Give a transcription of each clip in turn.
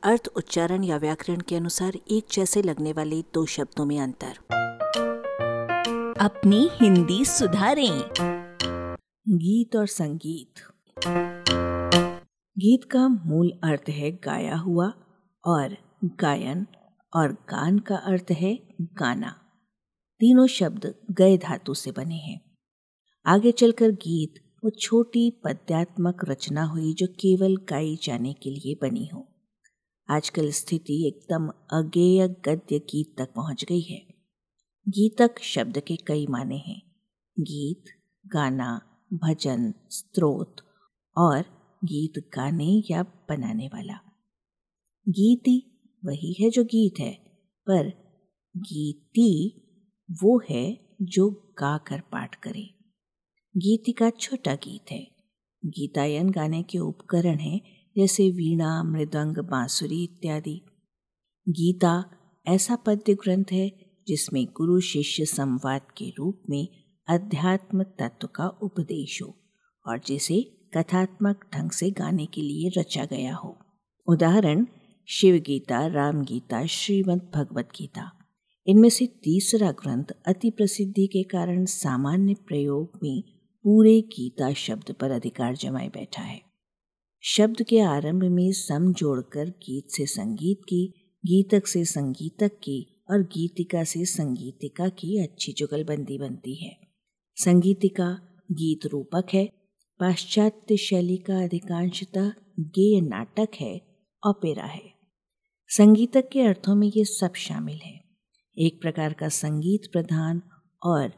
अर्थ, उच्चारण या व्याकरण के अनुसार एक जैसे लगने वाले दो शब्दों में अंतर। अपनी हिंदी सुधारें। गीत और संगीत। गीत का मूल अर्थ है गाया हुआ और गायन, और गान का अर्थ है गाना। तीनों शब्द गए धातु से बने हैं। आगे चलकर गीत वो छोटी पद्यात्मक रचना हुई जो केवल गाई जाने के लिए बनी हो। आजकल स्थिति एकदम अगेय गद्य गीत तक पहुंच गई है। गीतक शब्द के कई माने हैं। गीत, गाना, भजन, स्तोत्र और गीत गाने या बनाने वाला। गीति वही है जो गीत है, पर गीति वो है जो गाकर पाठ करे। गीतिका छोटा गीत है। गीतायन गाने के उपकरण हैं, जैसे वीणा, मृदंग, बांसुरी इत्यादि। गीता ऐसा पद्य ग्रंथ है जिसमें गुरु शिष्य संवाद के रूप में अध्यात्म तत्व का उपदेश हो और जिसे कथात्मक ढंग से गाने के लिए रचा गया हो। उदाहरण शिव गीता, राम गीता, श्रीमद् भगवत गीता। इनमें से तीसरा ग्रंथ अति प्रसिद्धि के कारण सामान्य प्रयोग में पूरे गीता शब्द पर अधिकार जमाए बैठा है। शब्द के आरंभ में सम जोड़कर गीत से संगीत की, गीतक से संगीतक की और गीतिका से संगीतिका की अच्छी जुगलबंदी बनती है। संगीतिका गीत रूपक है। पाश्चात्य शैली का अधिकांशतः गेय नाटक है, ओपेरा है। संगीतक के अर्थों में ये सब शामिल है। एक प्रकार का संगीत प्रधान और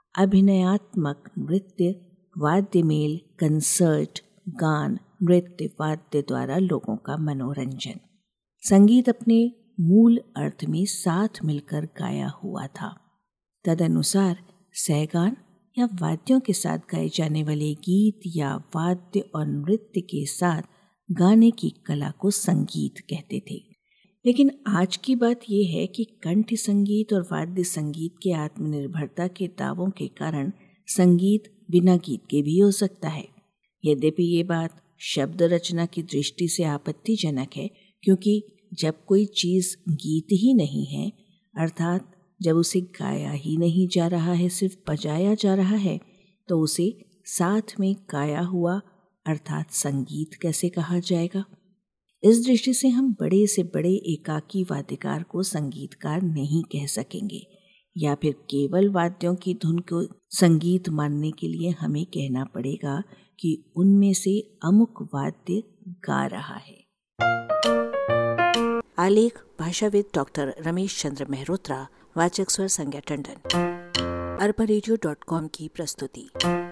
अभिनयात्मक नृत्य, वाद्य मेल, कंसर्ट, गान, नृत्य, वाद्य द्वारा लोगों का मनोरंजन। संगीत अपने मूल अर्थ में साथ मिलकर गाया हुआ था। तदनुसार सहगान या वाद्यों के साथ गाए जाने वाले गीत या वाद्य और नृत्य के साथ गाने की कला को संगीत कहते थे। लेकिन आज की बात यह है कि कंठ संगीत और वाद्य संगीत के आत्मनिर्भरता के दावों के कारण संगीत बिना गीत के भी हो सकता है। यद्यपि ये बात शब्द रचना की दृष्टि से आपत्तिजनक है, क्योंकि जब कोई चीज़ गीत ही नहीं है, अर्थात जब उसे गाया ही नहीं जा रहा है, सिर्फ बजाया जा रहा है, तो उसे साथ में गाया हुआ अर्थात संगीत कैसे कहा जाएगा? इस दृष्टि से हम बड़े से बड़े एकाकी वाद्यकार को संगीतकार नहीं कह सकेंगे, या फिर केवल वाद्यों की धुन को संगीत मानने के लिए हमें कहना पड़ेगा कि उनमें से अमुक वाद्य गा रहा है। आलेख भाषाविद डॉक्टर रमेश चंद्र मेहरोत्रा, वाचक स्वर संज्ञा टंडन। arbarejo.com की प्रस्तुति।